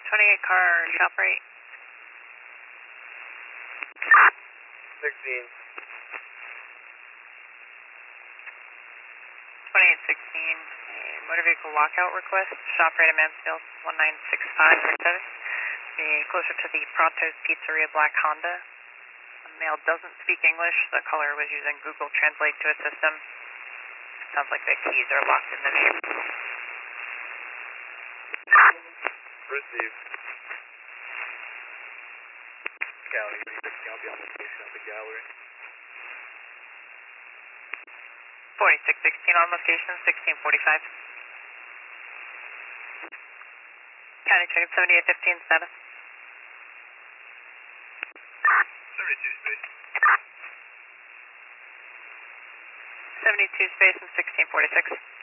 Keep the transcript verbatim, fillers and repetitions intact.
twenty-eight car shop rate. sixteen. twenty-eight sixteen, a motor vehicle lockout request, shop rate at Mansfield, one nine six five seven. Be closer to the Pronto's Pizzeria Black Honda. The male doesn't speak English. The caller was using Google Translate to assist him. Sounds like the keys are locked in the vehicle. Receive. Gallery, I'll be on location at the gallery. forty-six sixteen on location, sixteen forty-five. County check at seventy-eight fifteen status. seventy-two space. seventy-two space and sixteen forty-six.